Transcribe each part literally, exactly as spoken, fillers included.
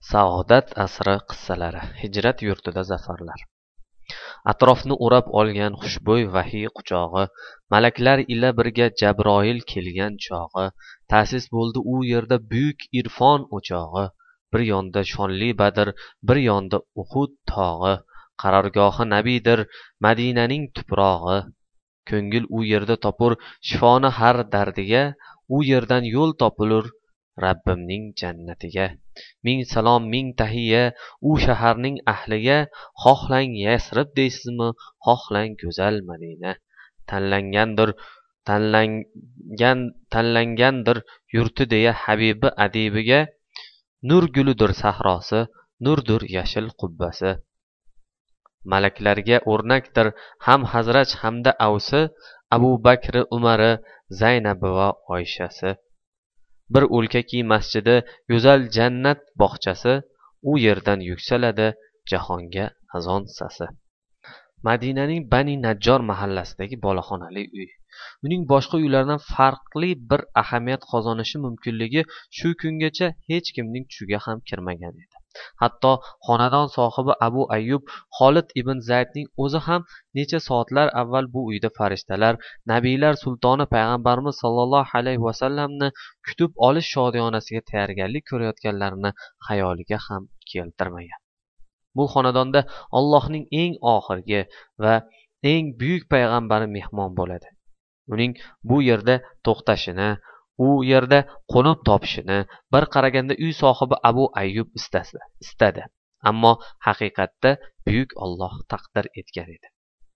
Saodat asri qissalari. Hijrat yurtida zafarlar. Atrofni o'rab olgan xushbo'y vahiy quchog'i, malaklar ila birga Jabroil kelgan chog'i, ta'sis bo'ldi u yerda buyuk irfon o'chog'i. Bir yonda shonli Badr, bir yonda Uhud tog'i, qarorgohi Nabiydir Madinaning tuprog'i. Ko'ngil u yerda topur shifoni har dardiga, u yerdan yo'l topilur Rabbimning jannatiga. Ming salom, ming tahiyya u shaharning ahliga, xohlang Yasrib deysizmi, xohlang go'zal Madina. Tanlangandir, tanlangan, tanlangandir yurti deya Habibi adibiga, nur gulidir sahrosi, nurdir yashil qubbasi. Malaklarga o'rnakdir ham Hazraj hamda Avsi, Abu Bakri, Umari, Zaynabi va Oyshasi. Bir o'lkaki masjidi, go'zal jannat bog'chasi, u yerdan yuksaladi jahonga azon sasi. Madinaning Bani Najjor mahallasidagi boloxonali uy. Uning boshqa uylardan farqli bir ahamiyat qozonishi mumkinligi shu kungacha hech kimning tushiga ham kirmagan edi. Hatto xonadon sohibi Abu Ayyub Xolid ibn Zaydning o'zi ham necha soatlar avval bu uyda farishtalar, nabiylar sultoni payg'ambarimiz sollallohu alayhi vasallamni kutib olish shodiyonasiga tayyorgarlik ko'rayotganlarini xayoliga ham keltirmagan. Bu xonadonda Allohning eng oxirgi va eng buyuk payg'ambari mehmon bo'ladi. Uning bu yerda to'xtashini, u yerda qo'nib topishini bir qaraganda uy sohibi Abu Ayyub istadi. Ammo haqiqatda buyuk Alloh taqdir etgan edi.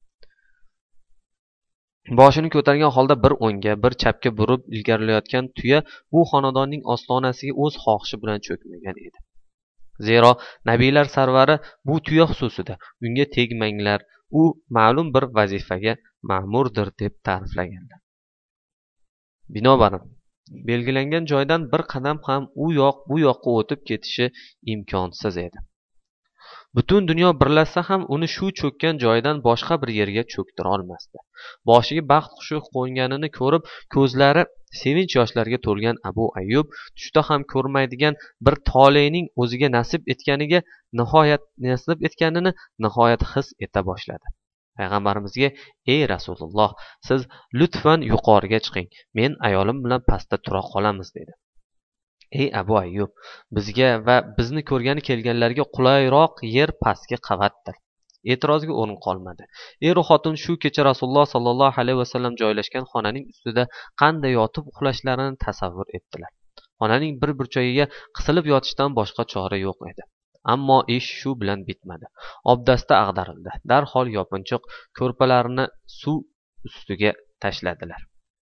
Boshini ko'targan holda bir o'ngga, bir chapga burib ilgarilayotgan tuya bu xonadonning ostonasiga o'z xohishi bilan cho'kmagan edi. Zero nabiylar sarvari bu tuya xususida unga tegmanglar, u ma'lum bir vazifaga ma'murdir deb ta'riflaganlar. Binobarin belgilangan joydan bir qadam ham u yoq bu yoqqa o'tib ketishi imkonsiz edi. Butun dunyo birlashsa ham uni shu cho'kkan joyidan boshqa bir yerga cho'ktira olmasdi. Boshiga baxt qushi qo'nganini ko'rib, ko'zlari sevinch yoshlarga to'lgan Abu Ayyub tushda ham ko'rmaydigan bir tolening o'ziga nasib etganiga nihoyat nasib etganini nihoyat his eta boshladi. Payg'ambarimizga: "Ey Rasululloh, siz lutfan yuqoriga chiqing, men ayolim bilan pastda tura qolamiz" dedi. "Ey Abu Ayyub, bizga va bizni ko'rgani kelganlarga qulayroq yer pastki qavatdir." E'tirozga o'rin qolmadi. Er xotin shu kecha Rasululloh sollallohu alayhi vasallam joylashgan xonaning ustida qanday yotib uxlashlarini tasavvur etdilar. Xonaning bir burchagiga qisilib yotishdan boshqa chora yo'q edi. Ammo ish shu bilan bitmadi. Obdasta ag'darildi. Darhol yopinchiq ko'rpalarni suv ustiga tashladilar.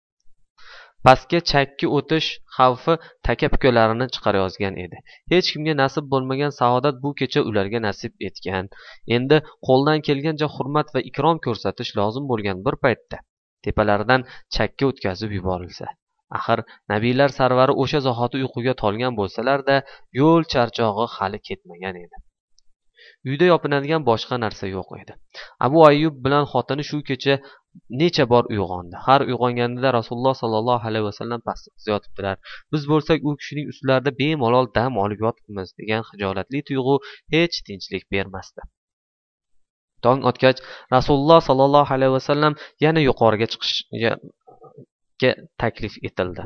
Pastga chakki o'tish xavfi taka-pukalarini chiqarayozgan edi. Hech kimga nasib bo'lmagan saodat bu kecha ularga nasib etgan. Endi qo'ldan kelgancha hurmat va ikrom ko'rsatish lozim bo'lgan bir paytda tepalaridan chakka o'tkazib yuborilsa. Axir nabiylar sarvari o'sha zahoti uyquga tolgan bo'lsalar-da, yo'l charchog'i hali ketmagan edi. Uyda yopinadigan boshqa narsa yo'q edi. Abu Ayyub bilan xotini shu kecha necha bor uyg'ondi. Har uyg'onganida Rasululloh sollallohu alayhi vasallam pastda yotibdilar. Biz bo'lsak u kishining ustlarida bemalol dam olib yotibmiz degan xijolatli tuyg'u hech tinchlik bermasdi. Tong otgach Rasululloh sollallohu alayhi vasallam yana yuqoriga chiqishga taklif etildi.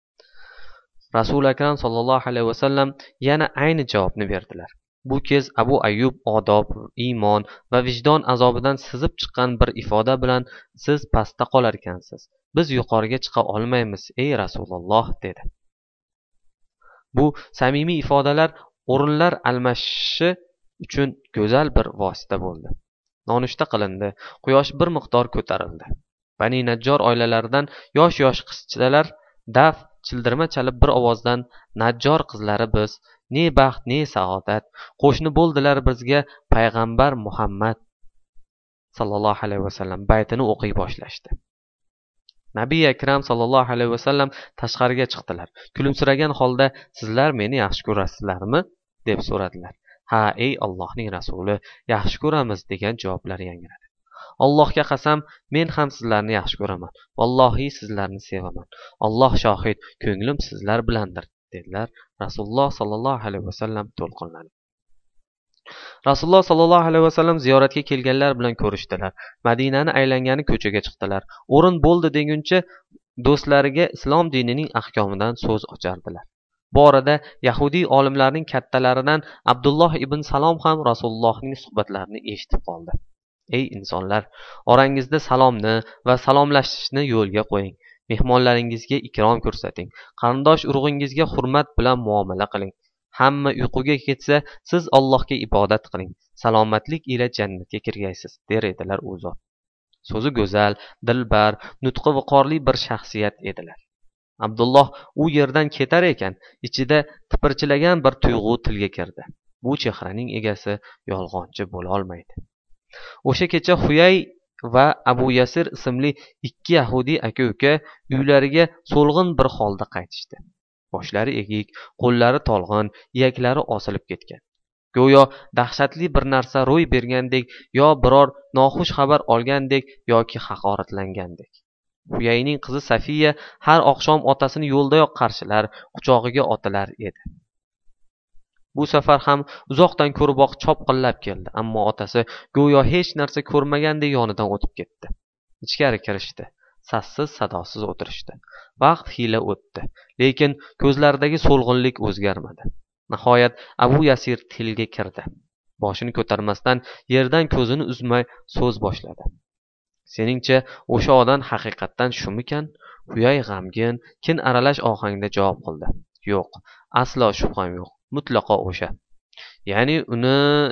Rasul akram sollallohu alayhi vasallam yana ayni javobni berdilar. Bu kez Abu Ayyub odob, iymon va vijdon azobidan sizib chiqqan bir ifoda bilan: "Siz pastda qolar ekansiz. Biz yuqoriga chiqa olmaymiz, ey Rasululloh" dedi. Bu samimiy ifodalar o'rinlar almashishi uchun go'zal bir vosita bo'ldi. Nonushta qilindi, quyosh bir miqdor ko'tarildi. Bani Najjor oilalaridan yosh-yosh qizchalar daf childirma chalib bir ovozdan: "Najjor qizlari biz, ne baxt, ne saodat, qo'shni bo'ldilar bizga payg'ambar Muhammad sallallohu alayhi vasallam" baytini o'qiy boshlashdi. Nabiy akram sallallohu alayhi vasallam tashqariga chiqdilar. Kulimsiragan holda: "Sizlar meni yaxshi ko'rasizlarmi?" deb so'radilar. "Ha, ey Allohning rasuli, yaxshi ko'ramiz" degan javoblar yangradi. "Allohga qasam, men ham sizlarni yaxshi ko'raman. Vallohi sizlarni sevaman. Alloh shohid, ko'nglim sizlar bilandir" dedilar Rasululloh sollallohu alayhi vasallam to'lqinladi. Rasululloh sollallohu alayhi vasallam ziyoratga kelganlar bilan ko'rishdilar. Madinani aylangani ko'chaga chiqdilar. O'rin bo'ldi deguncha do'stlariga islom dinining ahkomidan so'z ochardilar. Bu orada yahudiy olimlarning kattalaridan Abdulloh ibn Salom ham Rasulullohning suhbatlarini eshitib qoldi. Ey insonlar, orangizda salomni va salomlashishni yo'lga qo'ying. Mehmonlaringizga ikrom ko'rsating. Qarindosh urug'ingizga hurmat bilan muomala qiling. Hamma uyquga ketsa, siz Allohga ibodat qiling. Salomatlik ila jannatga kirgaysiz, der edilar u zot. So'zi go'zal, dilbar, nutqi viqorli bir shaxsiyat edilar. Abdulloh u yerdan ketar ekan, ichida tipirchilagan bir tuyg'u tilga kirdi. Bu chehraning egasi yolg'onchi bo'la olmaydi. O'sha kecha Huyay va Abu Yasir ismli ikki yahudiy aka-uka uylariga so'lg'in bir holda qaytishdi. Boshlari egik, qo'llari tolg'in, iyaklari osilib ketgan. Go'yo dahshatli bir narsa ro'y bergandek, yo biror noxush xabar olgandek yoki haqoratlangandek. Huyayning qizi Safiya har oqshom otasini yo'ldayoq qarshilar, quchog'iga otilar edi. Bu safar ham uzoqdan ko'riboq chopqillab keldi, ammo otasi go'yo hech narsa ko'rmagandek yonidan o'tib ketdi. Ichkari kirishdi. Sassiz sadosiz o'tirishdi. Vaqt hiyla o'tdi, lekin ko'zlaridagi so'lg'inlik o'zgarmadi. Nihoyat Abu Yasir tilga kirdi. Boshini ko'tarmasdan yerdan ko'zini uzmay so'z boshladi. Seningcha o'sha odam haqiqatdan shumikan? Huyay g'amgin, kin aralash ohangda javob qildi. Yo'q, aslo shubham yo'q. Mutlaqo o'sha. Ya'ni uni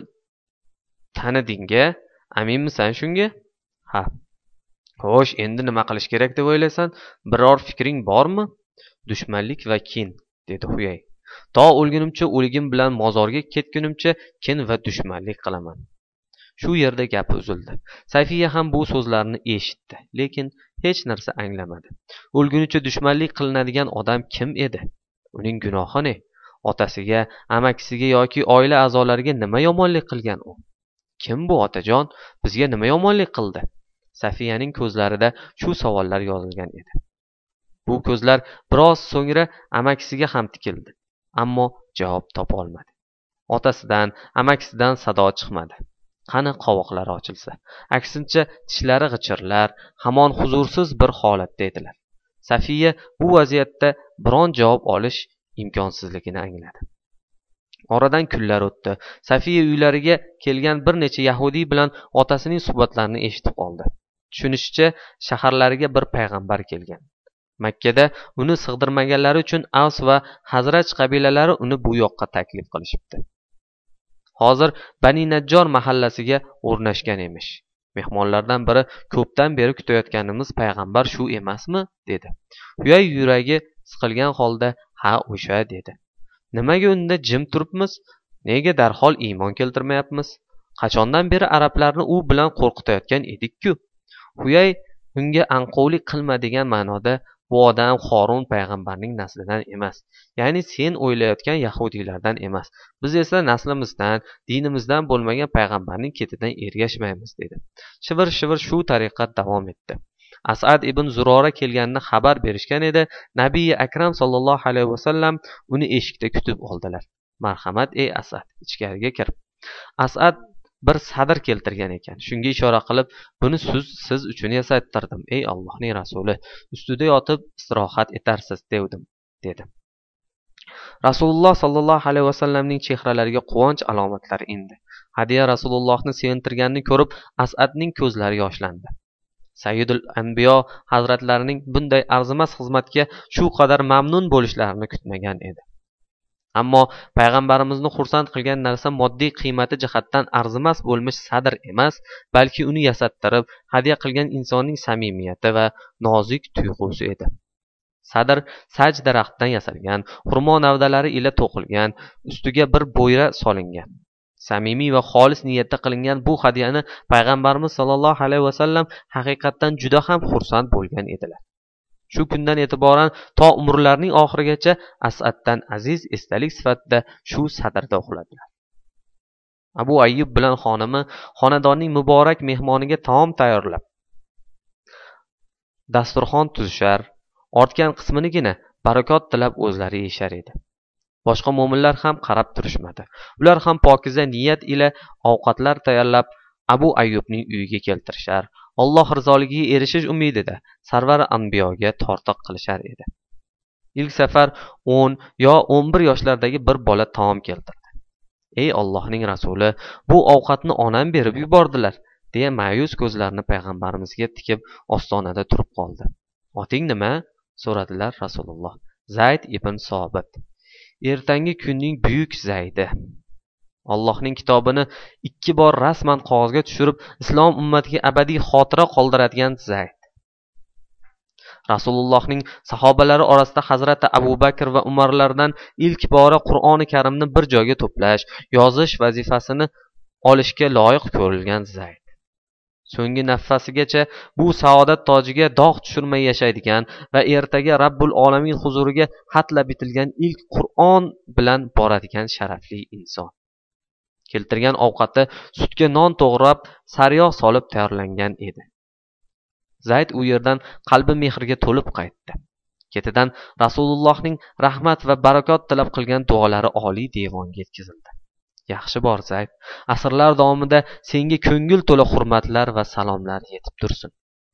taniding-a? Aminmisan shunga? Ha. Xo'sh, endi nima qilish kerak deb o'ylaysan? Biror fikring bormi? Dushmanlik va kin, dedi Huyay. To o'lgunimcha o'ligim bilan mozorga ketgunimcha kin va dushmanlik qilaman. Shu yerda gapi uzildi. Safiya ham bu so'zlarni eshitdi, lekin hech narsa anglamadi. O'lgunicha dushmanlik qilinadigan odam kim edi? Uning gunohi ne? Otasiga, amakisiga yoki oila a'zolariga nima yomonlik qilgan u? Kim bu otajon? Bizga nima yomonlik qildi? Safiyaning ko'zlarida shu savollar yozilgan edi. Bu ko'zlar biroz so'ngra amakisiga ham tikildi, ammo javob topa olmadi. Otasidan, amakisidan sado chiqmadi. Qani qovoqlari ochilsa? Aksincha tishlari g'ichirlar, hamon huzursiz bir holatda edilar. Safiya bu vaziyatda biron javob olish imkonsizligini angladi. Oradan kunlar o'tdi. Safiya uylariga kelgan bir necha yahudiy bilan otasining suhbatlarini eshitib oldi. Tushunishicha, shaharlariga bir payg'ambar kelgan. Makkada uni sig'dirmaganlari uchun Avs va Hazraj qabilalari uni bu yoqqa taklif qilishibdi. Hozir Bani Najjor mahallasiga o'rnashgan emish. Mehmonlardan biri ko'pdan beri kutayotganimiz payg'ambar shu emasmi? Dedi. Huyay yuragi siqilgan holda ha o'sha dedi. Nimaga unda jim turibmiz? Nega darhol iymon keltirmayapmiz? Qachondan beri arablarni u bilan qo'rqitayotgan edik-ku? Huyay unga anqovlik qilma degan ma'noda bu odam Xorun payg'ambarning naslidan emas. Ya'ni sen o'ylayotgan yahudiylardan emas. Biz esa naslimizdan, dinimizdan bo'lmagan payg'ambarning ketidan ergashmaymiz dedi. Shivir-shivir shu tariqa davom etdi. As'ad ibn Zurora kelganini xabar berishgan edi. Nabiy akram sallallohu alayhi vasallam uni eshikda kutib oldilar. Marhamat ey As'ad, ichkariga kir. As'ad bir sadr keltirgan ekan. Shunga ishora qilib, buni siz, siz uchun yasattirdim, ey Allohning rasuli. Ustida yotib istirohat etarsiz, devdim, dedi. Rasululloh sallallohu alayhi vasallamning chehralariga quvonch alomatlari indi. Hadiya Rasulullohni sevintirganini ko'rib, As'adning ko'zlari yoshlandi. Sayyidul Anbiyo hazratlarining bunday arzimas xizmatga shu qadar mamnun bo'lishlarini kutmagan edi. Ammo payg'ambarimizni xursand qilgan narsa moddiy qiymati jihatdan arzimas bo'lmish sadr emas, balki uni yasattirib, hadya qilgan insonning samimiyati va nozik tuyg'usi edi. Sadr saj daraxtdan yasalgan, xurmo navdalari ila to'qilgan, ustiga bir bo'yra solingan. Samimiy va xolis niyatda qilingan bu hadyani payg'ambarimiz sollallohu alayhi vasallam haqiqatdan juda ham xursand bo'lgan edilar. Shu kundan e'tiboran to umrlarining oxirigacha As'addan aziz esdalik sifatida shu sadrda uxladilar. Abu Ayyub bilan xonimi xonadonning muborak mehmoniga taom tayyorlab, dasturxon tuzishar, ortgan qisminigina barakot tilab o'zlari yeyishar edi. Boshqa mo'minlar ham qarab turishmadi. Ular ham pokiza niyat ila ovqatlar tayyorlab Abu Ayyubning uyiga keltirishar, Alloh rizoligiga erishish umidida sarvar anbiyoga tortiq qilishar edi. Ilk safar o'n yo o'n bir yoshlardagi bir bola taom keltirdi. "Ey Allohning rasuli, bu ovqatni onam berib yubordilar", deya ma'yus ko'zlarini payg'ambarimizga tikib ostonada turib qoldi. "Oting nima?" so'radilar Rasululloh. "Zayd ibn Sobit. Ertangi kunning buyuk Zaydi. Allohning kitobini ikki bor rasman qog'ozga tushirib, islom ummatiga abadiy xotira qoldiradigan Zayd." Rasulullohning sahobalari orasida Hazrati Abu Bakr va Umarlardan ilk bora Qur'oni Karimni bir joyga to'plash, yozish vazifasini olishga loyiq ko'rilgan Zayd. So'nggi nafasigacha bu saodat tojiga dog' tushirmay yashaydigan va ertaga Rabbul Alamin huzuriga xatlab bitilgan ilk Qur'on bilan boradigan sharafli inson. Keltirgan ovqati sutga non to'g'rab, sariyog' solib tayyorlangan edi. Zayd u yerdan qalbi mehrga to'lib qaytdi. Ketidan Rasulullohning rahmat va barakot tilab qilgan duolari oliy devonga yetkazildi. "Yaxshi bor Zayd, asrlar davomida senga ko'ngil to'la hurmatlar va salomlar yetib tursin."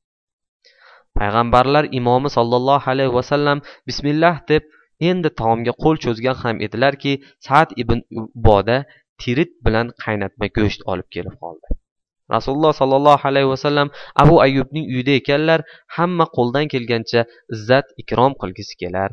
Payg'ambarlar imomi sollallohu alayhi va sallam bismillah deb endi taomga qo'l cho'zgan ham edilarki, Sa'd ibn Uboda tirit bilan qaynatma go'sht olib kelib qoldi. Rasululloh sollallohu alayhi va sallam Abu Ayyubning uyida ekanlar, hamma qo'ldan kelgancha izzat ikrom qilgisi kelar.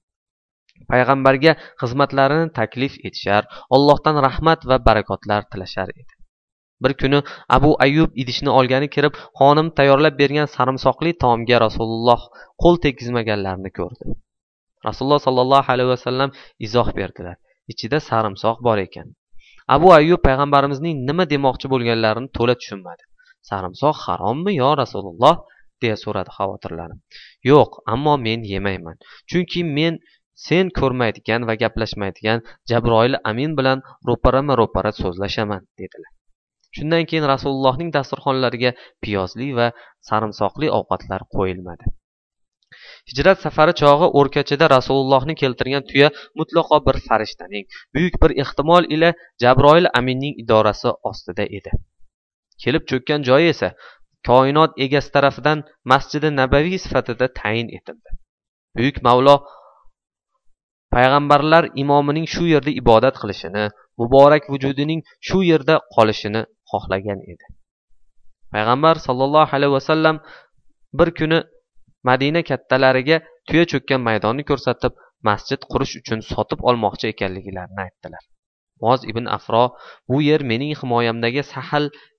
Payg'ambarga xizmatlarini taklif etishar, Allohdan rahmat va barakotlar tilashar edi. Bir kuni Abu Ayyub idishni olgani kirib, xonim tayyorlab bergan sarimsoqli taomga Rasululloh qo'l tegizmaganlarini ko'rdi. Rasululloh sollallohu alayhi va sallam izoh berdilar. Ichida sarimsoq bor ekan. Abu Ayyub payg'ambarimizning nima demoqchi bo'lganlarini to'la tushunmadi. "Sarimsoq harommi yo Rasululloh?" deya so'radi xavotirlanib. "Yo'q, ammo men yemayman. Chunki men sen ko'rmaydigan va gaplashmaydigan Jabroil Amin bilan ro'parama-ro'para so'zlashaman", dedilar. Shundan keyin Rasulullohning dasturxonlariga piyozli va sarimsoqli ovqatlar qo'yilmadi. Hijrat safari chog'i o'rkachada Rasulullohni keltirgan tuya mutlaqo bir farishtaning, buyuk bir ehtimol ila Jabroil Aminning idorasi ostida edi. Kelib cho'kkan joyi esa koinot egasi tarafidan Masjidi Nabaviy sifatida tayin etildi. Buyuk Mavlo payg'ambarlar imomining shu yerda ibodat qilishini, muborak vujudining shu yerda qolishini xohlagan edi. Payg'ambar sollallohu alayhi va sallam bir kuni Madina kattalariga tuya cho'kkan maydonni ko'rsatib, masjid qurish uchun sotib olmoqchi ekanliklarini aytdilar. Muoz ibn Afro, "Bu yer mening himoyamdagi Sahal